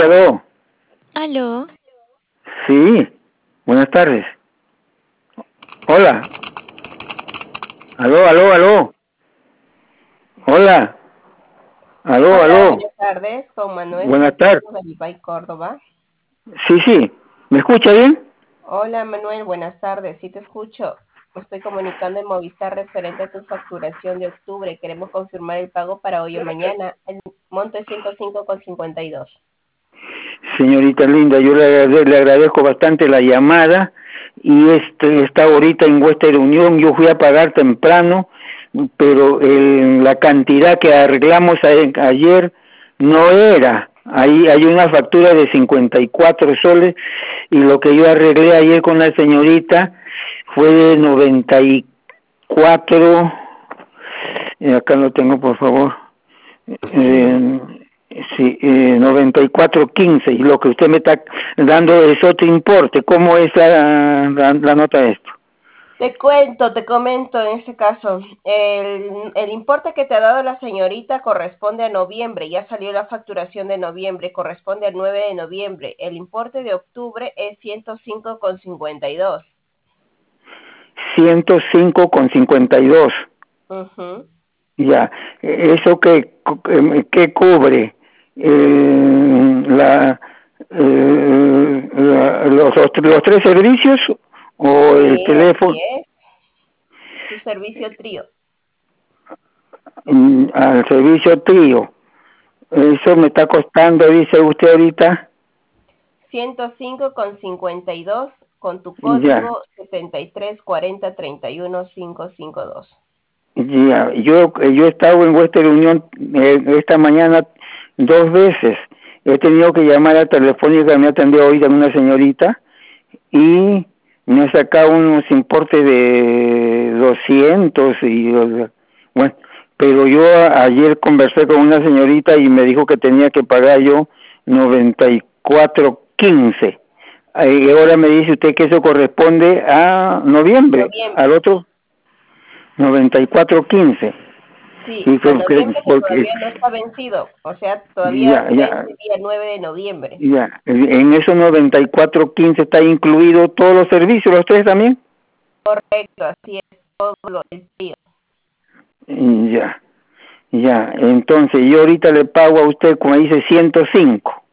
Aló, Aló, sí, buenas tardes. Hola, aló. Hola, Hola, aló. buenas tardes, con Manuel Buenas tardes. Santiago de Vivay, Córdoba. Sí, ¿me escucha bien? Hola, Manuel, buenas tardes, sí te escucho. Me estoy comunicando en Movistar referente a tu facturación de octubre. Queremos confirmar el pago para hoy o mañana. El monto es 105,52. Señorita linda, yo le agradezco bastante la llamada y está ahorita en Western Unión. Yo fui a pagar temprano, pero la cantidad que arreglamos ayer no era. Ahí hay una factura de 54 soles y lo que yo arreglé ayer con la señorita fue de 94. Acá lo tengo, por favor. Sí. Eh, sí, 94.15, y lo que usted me está dando es otro importe. ¿Cómo es la nota de esto? Te comento en este caso, el importe que te ha dado la señorita corresponde a noviembre, ya salió la facturación de noviembre, corresponde al 9 de noviembre. El importe de octubre es 105,52. 105.52. Ujú. Ya, eso que cubre la, los tres servicios o el Sí, así teléfono. es. Tu servicio trío. Al servicio trío. Eso me está costando, dice usted ahorita. 105,52 con tu Ya, código 7340315552. ya. Yo he estado en Western Unión esta mañana 2 veces. He tenido que llamar a Telefónica, me atendió hoy de una señorita y me ha sacado unos importes de 200 bueno, pero yo ayer conversé con una señorita y me dijo que tenía que pagar yo 94.15. Y ahora me dice usted que eso corresponde a noviembre, al Noviembre. otro 94.15. Sí, Y a porque, noviembre que porque todavía no está vencido. O sea, todavía ya, se vence ya, el día 9 de noviembre. ya, en esos 94.15 está incluido todos los servicios, los tres también. Correcto, así es todo lo del trío. Ya, ya, entonces yo ahorita le pago a usted, como dice, 105.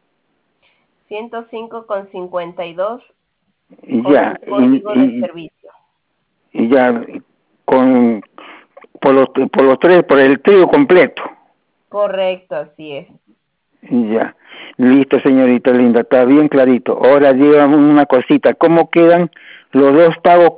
105,52 con Ya, tu código de servicio. ya, con, por los tres, por el trío completo. Correcto, así es. Ya, listo, señorita linda, está bien clarito. Ahora dígame una cosita, ¿cómo quedan los dos pagos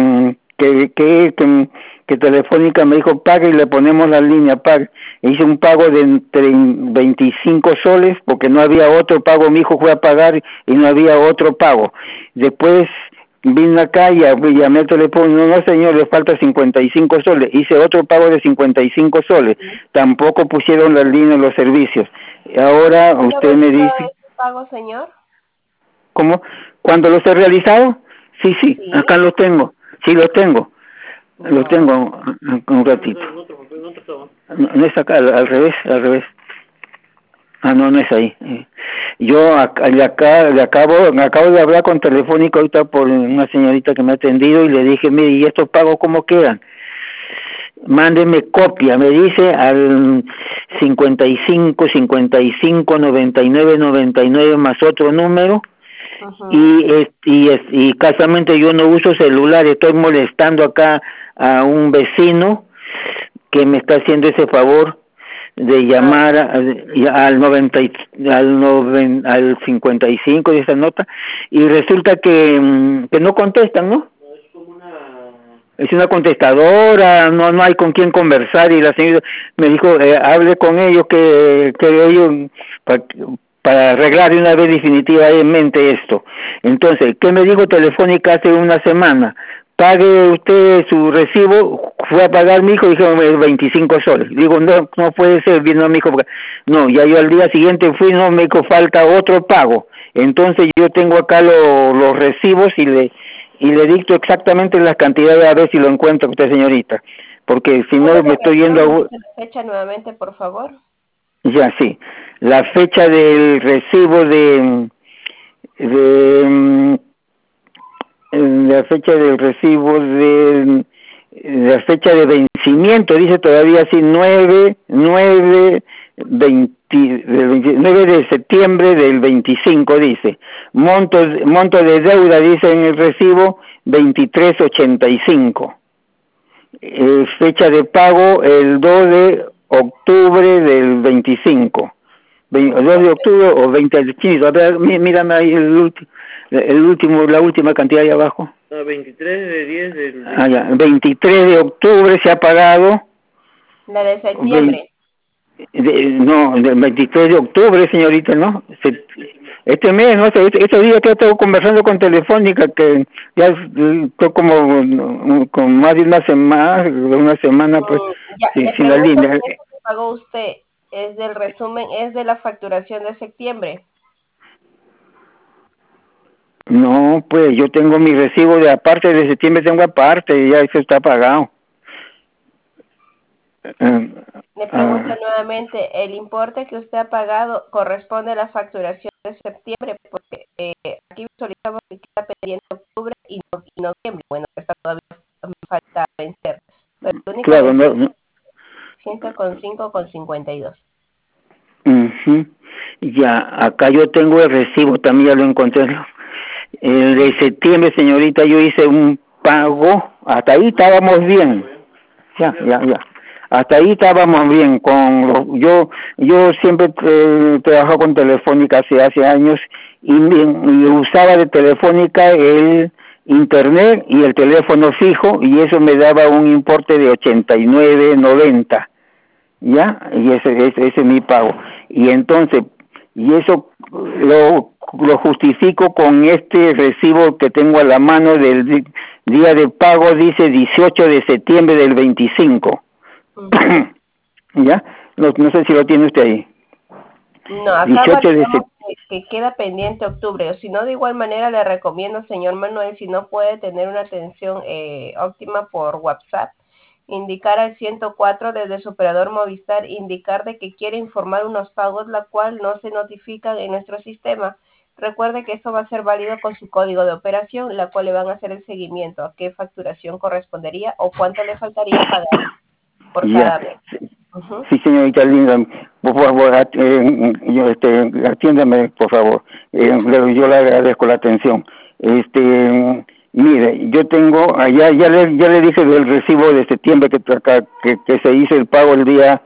que Telefónica me dijo pague y le ponemos la línea pague? Hice un pago de entre 25 soles porque no había otro pago, mi hijo fue a pagar y no había otro pago. Después vine acá y llamé al teléfono, no señor, le falta 55 soles. Hice otro pago de 55 soles, Sí. tampoco pusieron la línea en los servicios. Ahora ¿Cuándo ha usted me realizado dice, este pago, señor? ¿cómo? ¿Cuándo los he realizado? Sí, Sí. acá los tengo, sí los tengo, los Ya. tengo un ratito. No es acá, al revés. Ah, no, no es ahí. Yo acabo de hablar con Telefónica ahorita por una señorita que me ha atendido y le dije, mire, ¿y estos pagos cómo quedan? Mándeme copia, me dice al 55 99 más otro número Ujú. y casualmente yo no uso celular, estoy molestando acá a un vecino que me está haciendo ese favor de Ah, llamar ya. al 90 al 55 de esa nota y resulta que no contestan, ¿no? Es una contestadora, no hay con quién conversar y la señora me dijo, hable con ellos que ellos para, para arreglar de una vez definitivamente esto. Entonces, ¿qué me dijo Telefónica hace una semana? Pague usted su recibo, fue a pagar mi hijo, dijo 25 soles. Digo, no puede ser, vino mi hijo, no, ya yo al día siguiente fui, no, me dijo, falta otro pago. Entonces yo tengo acá los recibos y le dicto exactamente las cantidades a ver si lo encuentra usted, señorita, porque si ¿Cuándo no lo me estoy realizó? yendo Indíqueme la fecha nuevamente, por favor. Ya, sí. La fecha del recibo de la fecha del recibo de la fecha de vencimiento dice todavía así 9 de septiembre del 25 dice monto de deuda dice en el recibo 2385, fecha de pago el 2 de octubre del 25, 2 de octubre o 20 de 15. A ver, mírame ahí el último, la última cantidad ahí abajo. No, 23 de 10 del... Ya, 23 de octubre se ha pagado. La de septiembre. No, del 23 de octubre, señorita, ¿no? Este mes, ¿no? Estos días que estoy conversando con Telefónica, que ya estoy como con más de una semana, pues, Ya, le sin la pregunto línea. si esto que pagó usted es del resumen, es de la facturación de septiembre. No, pues yo tengo mi recibo de aparte de septiembre, tengo aparte, ya eso está pagado. Le pregunto nuevamente, ¿el importe que usted ha pagado corresponde a la facturación de septiembre? Porque aquí visualizamos que queda pendiente octubre y noviembre. Bueno, está todavía falta vencer. Pero el único claro, vencido no. 105,52. Ya, acá yo tengo el recibo, también ya lo encontré. El de septiembre, señorita, yo hice un pago, hasta ahí estábamos bien. Ya. Hasta ahí estábamos bien. Yo siempre trabajo con Telefónica hace años y usaba de Telefónica el internet y el teléfono fijo, y eso me daba un importe de 89.90. ¿Ya? Y ese es mi pago. Y entonces, y eso lo justifico con este recibo que tengo a la mano del día de pago, dice 18 de septiembre del 25. ¿Ya? No sé si lo tiene usted ahí. No, acá validamos que queda pendiente octubre, o si no, de igual manera le recomiendo, señor Manuel, si no puede tener una atención óptima por WhatsApp, indicar al 104 desde su operador Movistar, indicar de que quiere informar unos pagos, la cual no se notifican en nuestro sistema. Recuerde que esto va a ser válido con su código de operación, la cual le van a hacer el seguimiento a qué facturación correspondería o cuánto le faltaría pagar por cada mes. Sí, señorita linda, por favor, atiéndame, por favor. Yo le agradezco la atención. Mire, yo tengo, ya le dije del recibo de septiembre que se hizo el pago el día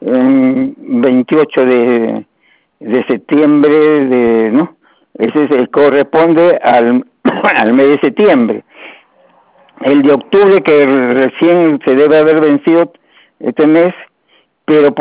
28 de septiembre, ¿no? Ese corresponde al al mes de septiembre. El de octubre, que recién se debe haber vencido este mes, pero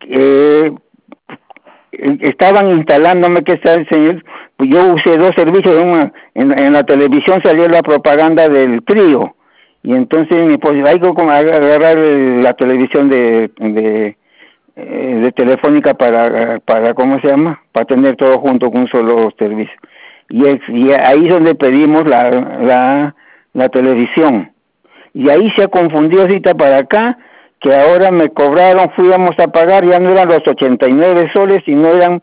estaban instalándome que está el señor, pues yo usé dos servicios, en la televisión salió la propaganda del trío, y entonces mi esposa, hay que agarrar la televisión de Telefónica para ¿cómo se llama? Para tener todo junto con un solo servicio. Y ahí es donde pedimos la televisión. Y ahí se ha confundido ahorita para acá, que ahora me cobraron, fuimos a pagar, ya no eran los 89 soles, sino eran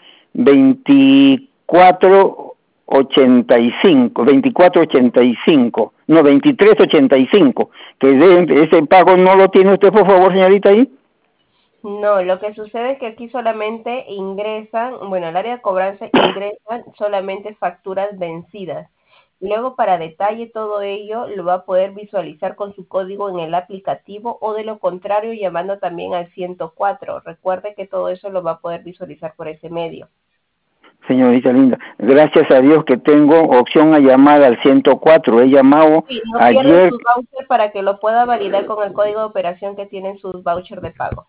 24.85, no, 23.85, que ese pago no lo tiene usted, por favor, señorita, ahí. No, lo que sucede es que aquí solamente ingresan, bueno, el área de cobranza ingresan solamente facturas vencidas. Luego, para detalle todo ello, lo va a poder visualizar con su código en el aplicativo, o de lo contrario, llamando también al 104. Recuerde que todo eso lo va a poder visualizar por ese medio. Señorita linda, gracias a Dios que tengo opción a llamar al 104. He llamado no ayer. Pierde su voucher para que lo pueda validar con el código de operación que tienen sus vouchers de pago.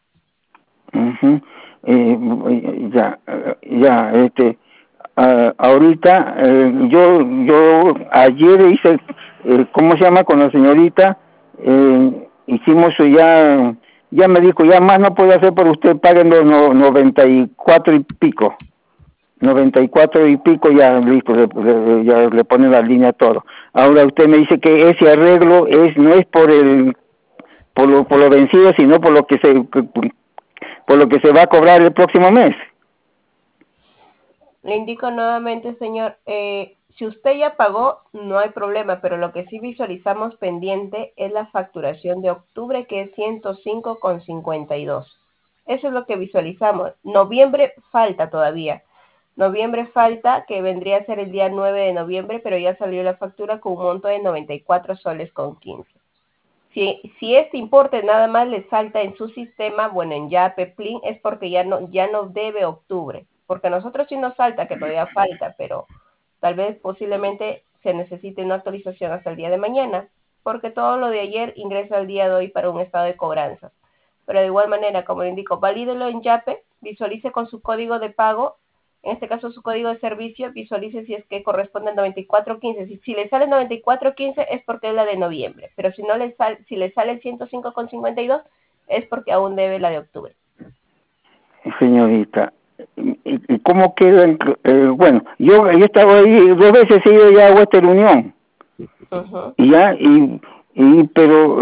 Ahorita yo ayer hice, ¿cómo se llama? Con la señorita, hicimos ya me dijo, ya más no puedo hacer, por usted paguen los 94 y pico. 94 y pico, ya listo, ya le ponen la línea todo. Ahora usted me dice que ese arreglo no es por lo vencido, sino por lo que por lo que se va a cobrar el próximo mes. Le indico nuevamente, señor, si usted ya pagó, no hay problema, pero lo que sí visualizamos pendiente es la facturación de octubre, que es 105,52. Eso es lo que visualizamos. Noviembre falta todavía. Noviembre falta, que vendría a ser el día 9 de noviembre, pero ya salió la factura con un monto de 94 soles con 15. Si este importe nada más le salta en su sistema, bueno, en Yape, Plin, es porque ya no debe octubre. Porque a nosotros sí nos salta, que todavía falta, pero tal vez posiblemente se necesite una actualización hasta el día de mañana, porque todo lo de ayer ingresa al día de hoy para un estado de cobranzas. Pero de igual manera, como le indico, valídelo en Yape, visualice con su código de pago, en este caso su código de servicio, visualice si es que corresponde al 9415. Si le sale 9415 es porque es la de noviembre, pero si no si le sale el 105,52 es porque aún debe la de octubre. Señorita, ¿y cómo queda? Bueno, yo estaba ahí 2 veces, he ido ya a Western Union, y ya, pero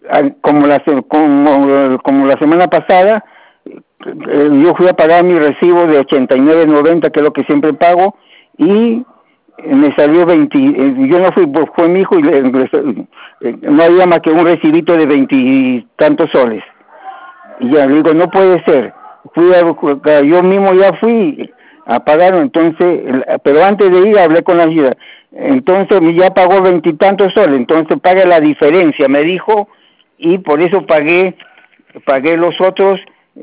como la semana pasada, yo fui a pagar mi recibo de 89.90, que es lo que siempre pago, y me salió 20, yo no fui, pues fue mi hijo, y no había más que un recibito de 20 y tantos soles. Y ya le digo, no puede ser. Yo mismo ya fui a pagar, entonces, pero antes de ir hablé con la ciudad. Entonces ya pagó 20 y tantos soles, entonces paga la diferencia, me dijo, y por eso pagué los otros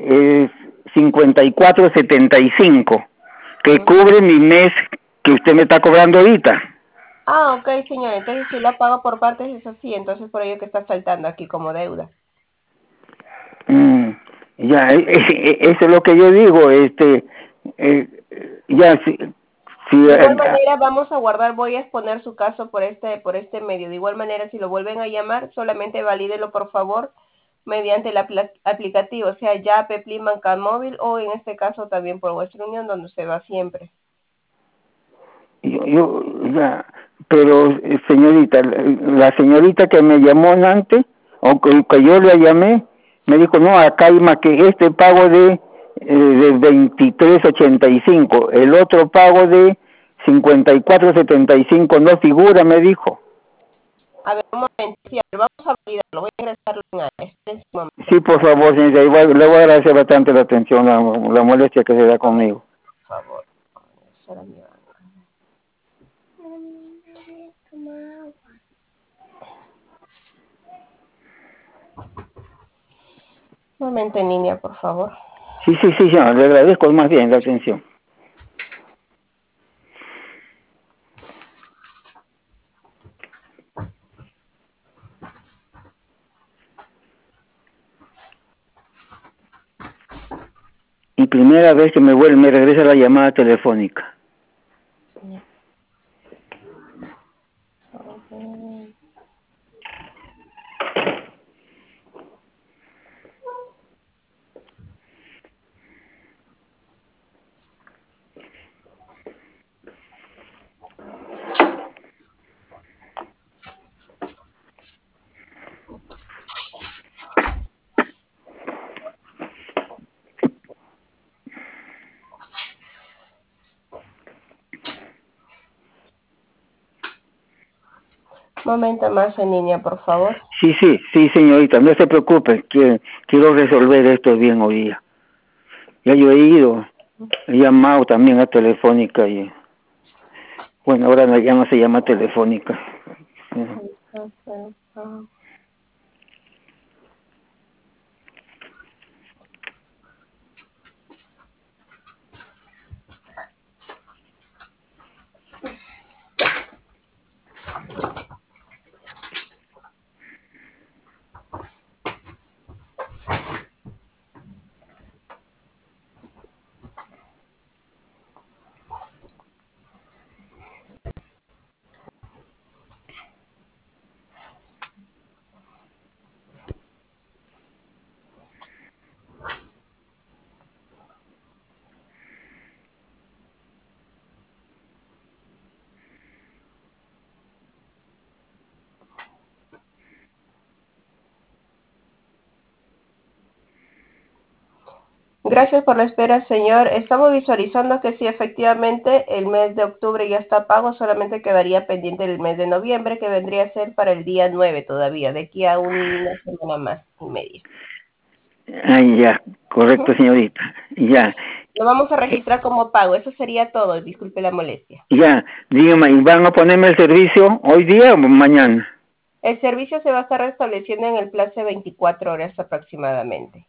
54.75, que cubre mi mes que usted me está cobrando ahorita. Ah, ok, señor. Entonces, si lo pago por partes es así, entonces por ello que está saltando aquí como deuda. Ya, eso es lo que yo digo, ya, De igual manera vamos a guardar, voy a exponer su caso por este medio. De igual manera, si lo vuelven a llamar, solamente valídelo por favor mediante el aplicativo, sea ya Plin Banca Móvil o en este caso también por Western Union, donde se va siempre. Ya, pero señorita, la señorita que me llamó antes, o que yo le llamé, me dijo, no, acá hay más que este pago de 23.85, el otro pago de 54.75 no figura, me dijo. A ver, un momento, sí, vamos a validarlo, voy a ingresarlo en este momento. Sí, por favor, señorita, le voy a agradecer bastante la atención, la molestia que se da conmigo. Por favor, será mi banca. Un momento en línea, por favor. Sí, señor, le agradezco más bien la atención. Y primera vez que me regresa la llamada telefónica. Momento más en línea, por favor. Sí, señorita, no se preocupe, quiero resolver esto bien hoy día. Ya yo he ido, he llamado también a Telefónica y bueno, ahora ya no se llama Telefónica. Gracias por la espera, señor. Estamos visualizando que sí, efectivamente, el mes de octubre ya está pago, solamente quedaría pendiente el mes de noviembre, que vendría a ser para el día 9 todavía, de aquí a una semana más y media. Ah, ya, correcto, señorita. Ya. Lo vamos a registrar como pago, eso sería todo, disculpe la molestia. Ya, dígame, ¿y van a ponerme el servicio hoy día o mañana? El servicio se va a estar restableciendo en el plazo de 24 horas aproximadamente.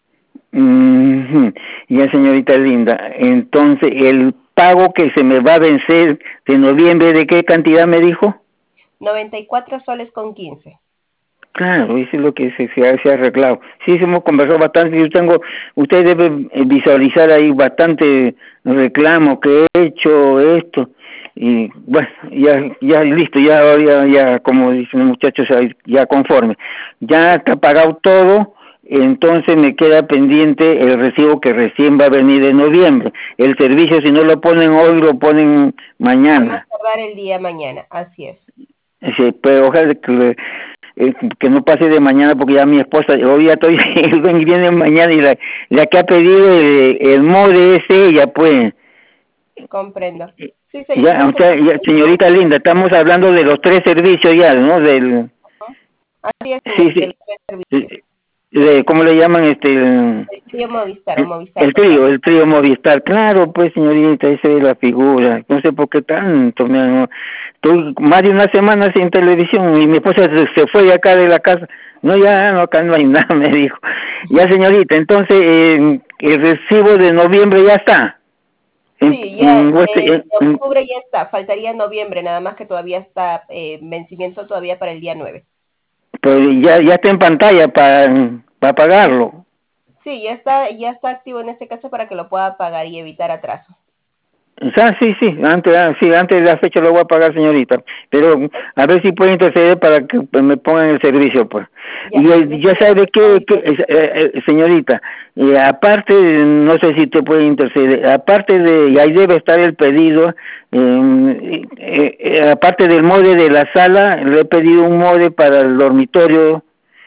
Ya, señorita linda. Entonces, el pago que se me va a vencer de noviembre, ¿de qué cantidad me dijo? 94 soles con 15. Claro, eso es lo que se ha arreglado. Sí, hemos conversado bastante. Usted debe visualizar ahí bastante reclamo que he hecho esto. Y bueno, ya listo, ya como dicen los muchachos, ya conforme. Ya está pagado todo, entonces me queda pendiente el recibo que recién va a venir en noviembre. El servicio, si no lo ponen hoy, lo ponen mañana. Vamos a tardar el día mañana, así es. Sí, pero ojalá que no pase de mañana porque ya mi esposa, hoy ya estoy, viene mañana y la que ha pedido el mode es ella, pues. Comprendo. Sí, señor. Ya, señorita linda, estamos hablando de los tres servicios ya, ¿no? Así es, Sí, señor, de sí, los tres servicios. ¿cómo le llaman El trío Movistar o Movistar. el trío Movistar? Claro, pues señorita, esa es la figura. No sé por qué tanto, estoy más de una semana sin televisión y mi esposa se fue de acá de la casa. No, ya, no, acá no hay nada, me dijo. Ya, señorita, entonces el recibo de noviembre ya está. Sí, ya de octubre ya está, faltaría noviembre, nada más que todavía está vencimiento todavía para el día 9. Pues ya está en pantalla para pagarlo. Sí, ya está activo en este caso para que lo pueda pagar y evitar atraso. Sí, antes de la fecha lo voy a pagar, señorita, pero a ver si puede interceder para que me pongan el servicio, pues. Ya, Y ya sabe que señorita, aparte, no sé si te puede interceder, aparte de, y ahí debe estar el pedido, aparte del mode de la sala, le he pedido un mode para el dormitorio,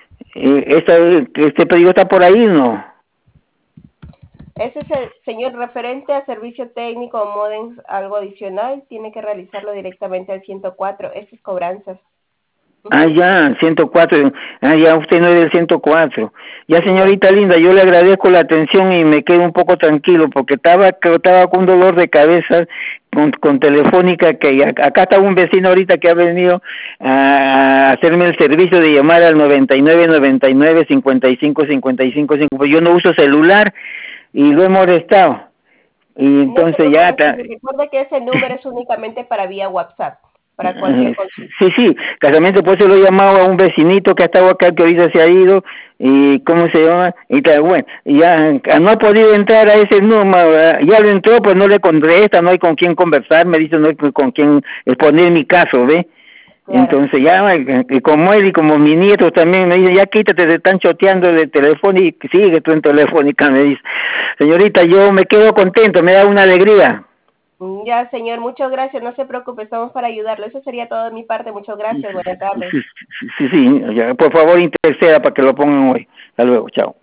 este pedido está por ahí, ¿no? Ese es el señor referente a servicio técnico o modems, algo adicional, tiene que realizarlo directamente al 104, eso es cobranzas. Ah, ya, 104. Ah, ya, usted no es del 104. Ya, señorita linda, yo le agradezco la atención y me quedo un poco tranquilo porque estaba con un dolor de cabeza con Telefónica, que acá está un vecino ahorita que ha venido a hacerme el servicio de llamar al 99 55 pues yo no uso celular y lo he molestado. Y No se entonces ya preocupe, está. recuerda que ese número es únicamente para vía WhatsApp, para cualquier consulta. Sí, casamente pues se lo he llamado a un vecinito que ha estado acá, que ahorita se ha ido, y ¿cómo se llama? Y tal, bueno, ya no ha podido entrar a ese número, ya lo entró, pues no le contesta, no hay con quién conversar, me dice no hay con quién exponer mi caso, ¿ve? Claro. Entonces ya, y como él y como mi nieto también me dicen, ya quítate, te están choteando de teléfono y sigue tú en Telefónica, me dice. Señorita, yo me quedo contento, me da una alegría. Ya, señor, muchas gracias, no se preocupe, estamos para ayudarlo. Eso sería todo de mi parte, muchas gracias, buenas tardes. Sí, ya, por favor interceda para que lo pongan hoy. Hasta luego, chao.